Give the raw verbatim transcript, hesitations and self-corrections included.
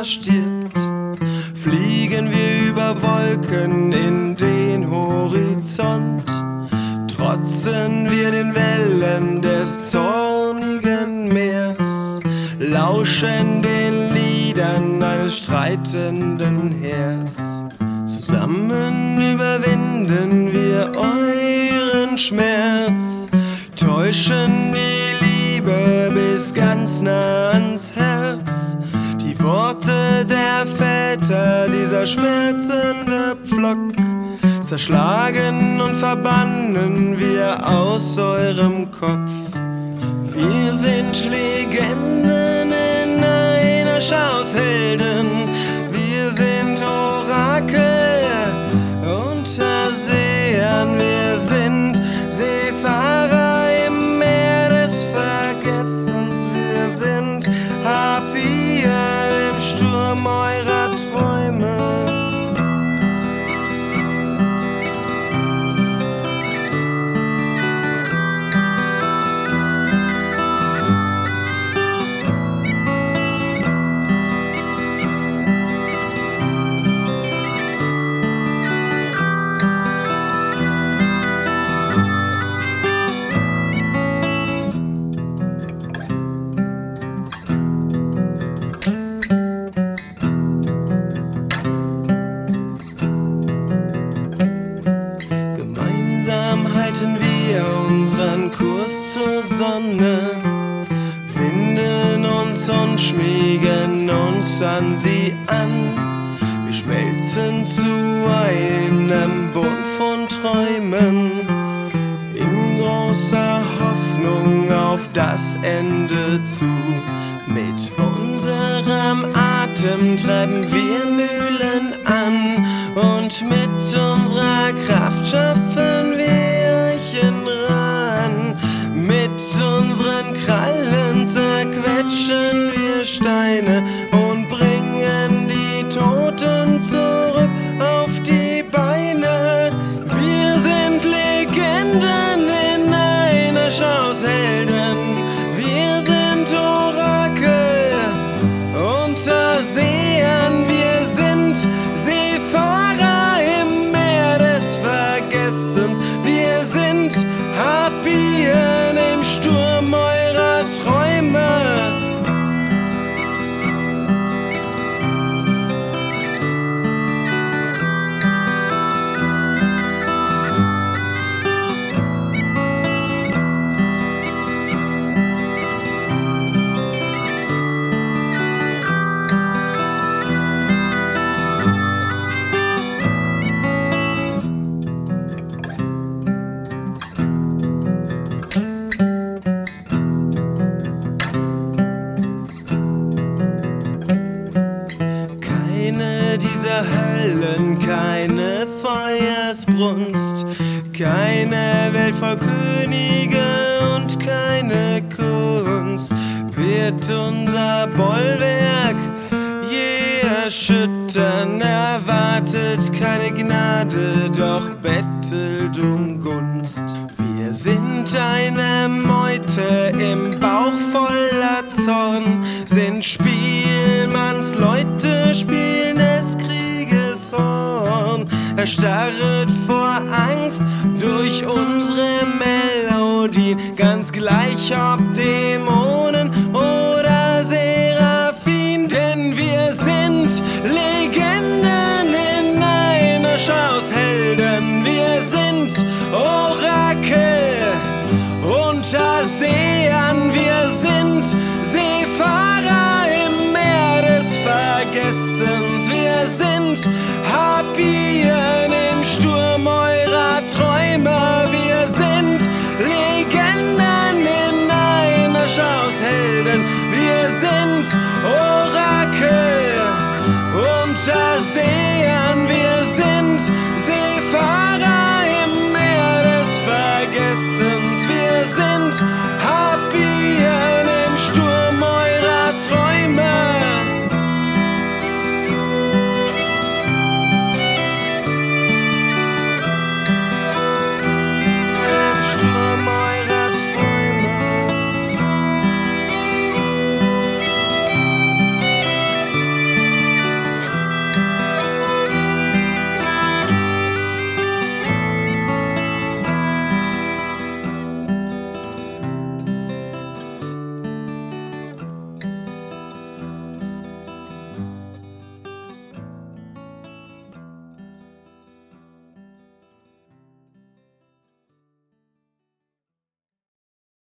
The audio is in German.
stirbt, fliegen wir über Wolken in den Horizont, trotzen wir den Wellen des zornigen Meers, lauschen den Liedern eines streitenden Heers. Zusammen überwinden wir euren Schmerz, täuschen die Liebe bis ganz nah ans Herz. Die Worte der Väter, dieser schmerzende Pflock, zerschlagen und verbannen wir aus eurem Kopf. Wir sind Legenden in einer Schau aus Helden, wir sind Orakel unter Seern, wir sind Seefahrer im Meer des Vergessens, wir sind Harpier im Sturm eurer Träume. Halten wir unseren Kurs zur Sonne, winden uns und schmiegen uns an sie an. Wir schmelzen zu einem Bund von Träumen, in großer Hoffnung auf das Ende zu. Mit unserem Atem treiben wir Mühlen an und mit unserer Kraft schaffen wir ran. Mit unseren Krallen zerquetschen wir Steine und bringen die Toten zurück auf die Beine. Wir sind Legenden in einer Schau aus Helden, wir sind Orakel unter Seern, wir sind Seefahrer im Meer des Vergessens, wir sind Harpien im Sturm eurer Träume. Dieser Höllen keine Feuersbrunst, keine Welt voll Könige und keine Kunst wird unser Bollwerk je erschüttern. Erwartet keine Gnade, doch bettelt um Gunst. Wir sind eine Meute im Bauch voller Zorn, sind Spielmannsleute, spielen des Krieges Horn. Erstarret vor Angst durch unsere Melodien, ganz gleich ob Dämonen